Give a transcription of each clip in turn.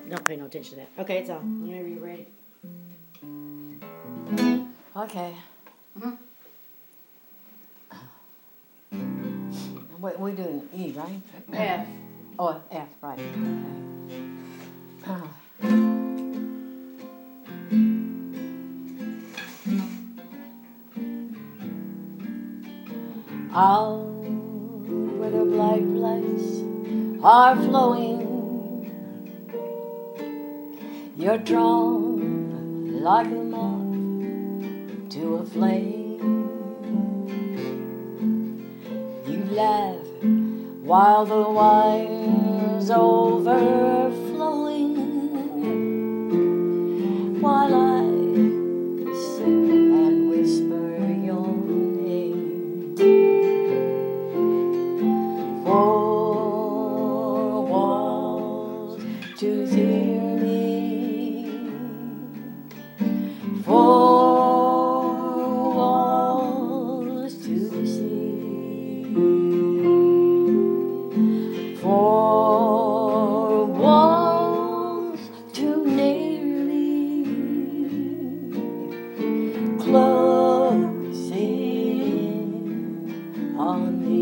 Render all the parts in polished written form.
don't pay no attention to that. Okay, it's on. Whenever you're ready. Okay. We're doing E, right? F. Oh, F, right. Okay. Out where the bright lights are flowing, you're drawn like a moth to a flame. You laugh while the wine's overflowing, while I sing and whisper your name. Four walls to hear me, four walls to see, four walls too nearly closing on me.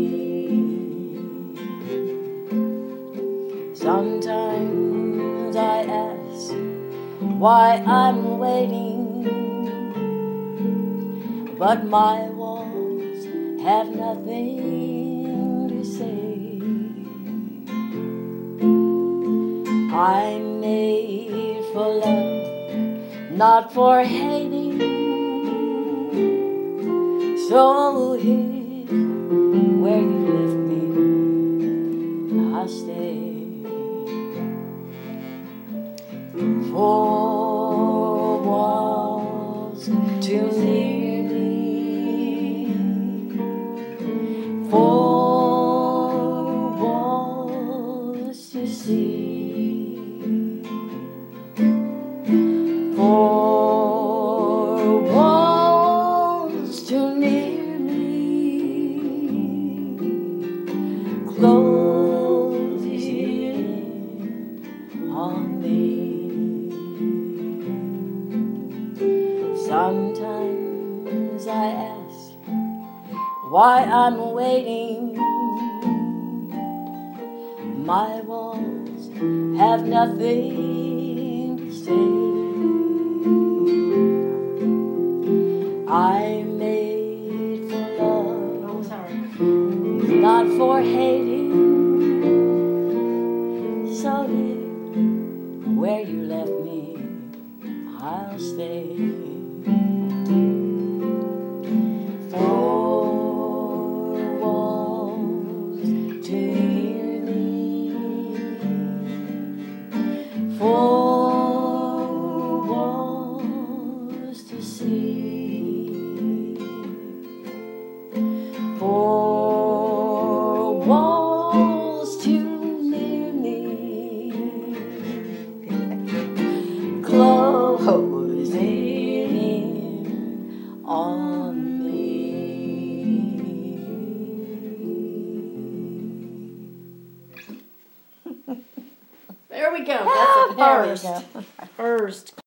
Sometimes I ask why I'm waiting, but my walls have nothing to say. I'm made for love, not for hating, so here where you left me, I'll stay. Four walls too near me, four walls to see, four walls too near me, closing on me. Sometimes I ask why I'm waiting. My walls have nothing to say. I'm made for love, not for hating. So here, where you left me, I'll stay. Four walls to hear me, four walls to see, four walls too near me, closing on me. There we go. That's a There we first. go. First.